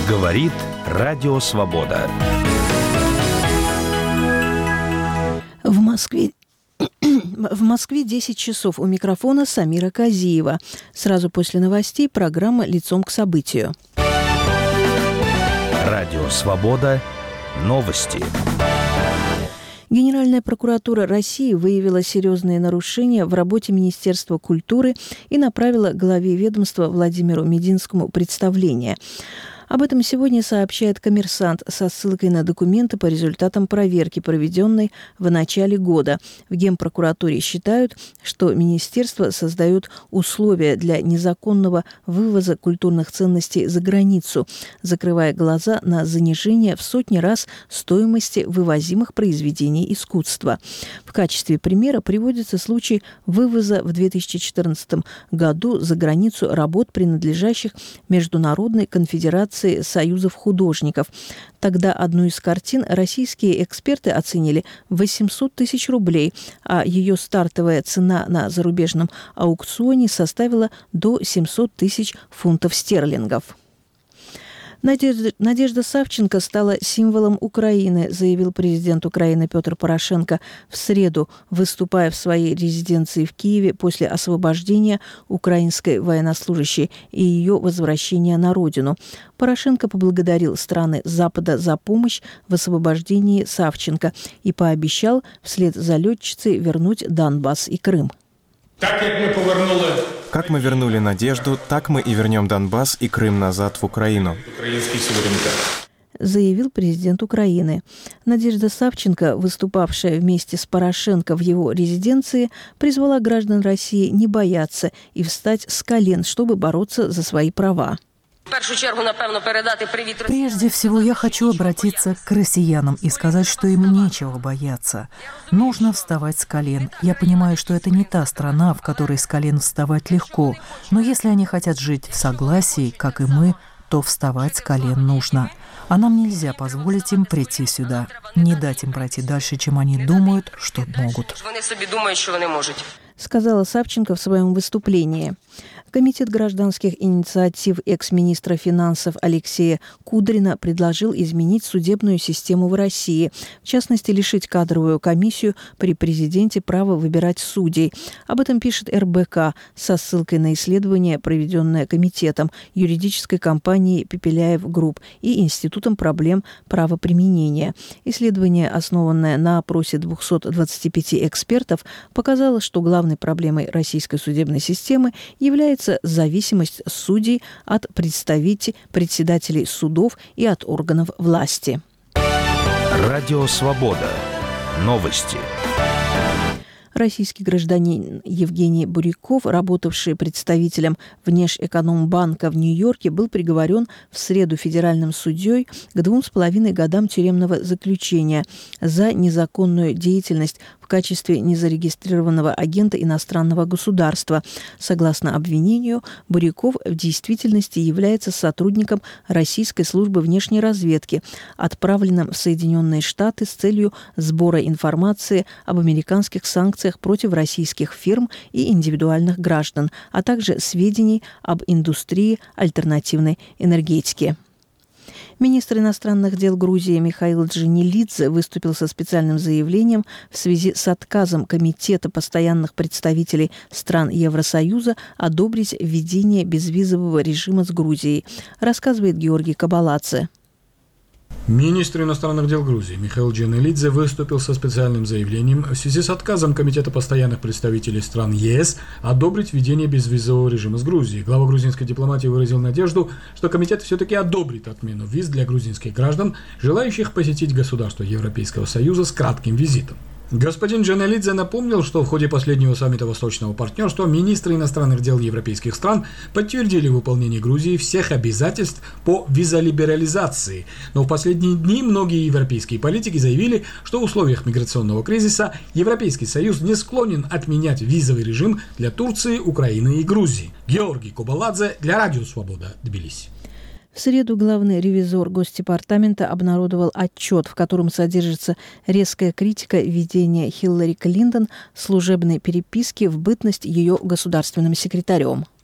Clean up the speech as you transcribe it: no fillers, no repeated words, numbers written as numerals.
Говорит Радио Свобода. В Москве 10 часов. У микрофона Самира Казиева. Сразу после новостей программа «Лицом к событию». Радио Свобода. Новости. Генеральная прокуратура России выявила серьезные нарушения в работе Министерства культуры и направила главе ведомства Владимиру Мединскому представление. Об этом сегодня сообщает «Коммерсант» со ссылкой на документы по результатам проверки, проведенной в начале года. В Генпрокуратуре считают, что министерство создает условия для незаконного вывоза культурных ценностей за границу, закрывая глаза на занижение в сотни раз стоимости вывозимых произведений искусства. В качестве примера приводится случай вывоза в 2014 году за границу работ, принадлежащих Международной конфедерации союзов художников. Тогда одну из картин российские эксперты оценили в 800 тысяч рублей, а ее стартовая цена на зарубежном аукционе составила до 700 тысяч фунтов стерлингов. Надежда Савченко стала символом Украины, заявил президент Украины Петр Порошенко в среду, выступая в своей резиденции в Киеве после освобождения украинской военнослужащей и ее возвращения на родину. Порошенко поблагодарил страны Запада за помощь в освобождении Савченко и пообещал вслед за летчицей вернуть Донбасс и Крым. Как мы вернули Надежду, так мы и вернем Донбасс и Крым назад в Украину. Заявил президент Украины. Надежда Савченко, выступавшая вместе с Порошенко в его резиденции, призвала граждан России не бояться и встать с колен, чтобы бороться за свои права. Прежде всего, я хочу обратиться к россиянам и сказать, что им нечего бояться. Нужно вставать с колен. Я понимаю, что это не та страна, в которой с колен вставать легко, но если они хотят жить в согласии, как и мы, то вставать с колен нужно. А нам нельзя позволить им прийти сюда, не дать им пройти дальше, чем они думают, что могут. Сказала Савченко в своем выступлении. Комитет гражданских инициатив экс-министра финансов Алексея Кудрина предложил изменить судебную систему в России, в частности, лишить кадровую комиссию при президенте права выбирать судей. Об этом пишет РБК со ссылкой на исследование, проведенное комитетом, юридической компанией «Пепеляев Групп» и Институтом проблем правоприменения. Исследование, основанное на опросе 225 экспертов, показало, что главной проблемой российской судебной системы является зависимость судей от председателей судов и от органов власти. Радио Свобода. Новости. Российский гражданин Евгений Буряков, работавший представителем Внешэкономбанка в Нью-Йорке, был приговорен в среду федеральным судьей к 2,5 годам тюремного заключения за незаконную деятельность в качестве незарегистрированного агента иностранного государства. Согласно обвинению, Буряков в действительности является сотрудником Российской службы внешней разведки, отправленным в Соединенные Штаты с целью сбора информации об американских санкциях против российских фирм и индивидуальных граждан, а также сведений об индустрии альтернативной энергетики. Министр иностранных дел Грузии Михаил Джанилидзе выступил со специальным заявлением в связи с отказом Комитета постоянных представителей стран Евросоюза одобрить введение безвизового режима с Грузией, рассказывает Георгий Кабаладзе. Министр иностранных дел Грузии Михаил Джанилидзе выступил со специальным заявлением в связи с отказом Комитета постоянных представителей стран ЕС одобрить введение безвизового режима с Грузией. Глава грузинской дипломатии выразил надежду, что комитет все-таки одобрит отмену виз для грузинских граждан, желающих посетить государство Европейского Союза с кратким визитом. Господин Джанилидзе напомнил, что в ходе последнего саммита Восточного партнерства министры иностранных дел европейских стран подтвердили выполнение Грузии всех обязательств по визалиберализации. Но в последние дни многие европейские политики заявили, что в условиях миграционного кризиса Европейский Союз не склонен отменять визовый режим для Турции, Украины и Грузии. Георгий Кабаладзе для Радио Свобода, Тбилиси. В среду главный ревизор Госдепартамента обнародовал отчет, в котором содержится резкая критика ведения Хиллари Клинтон служебной переписки в бытность ее государственным секретарем.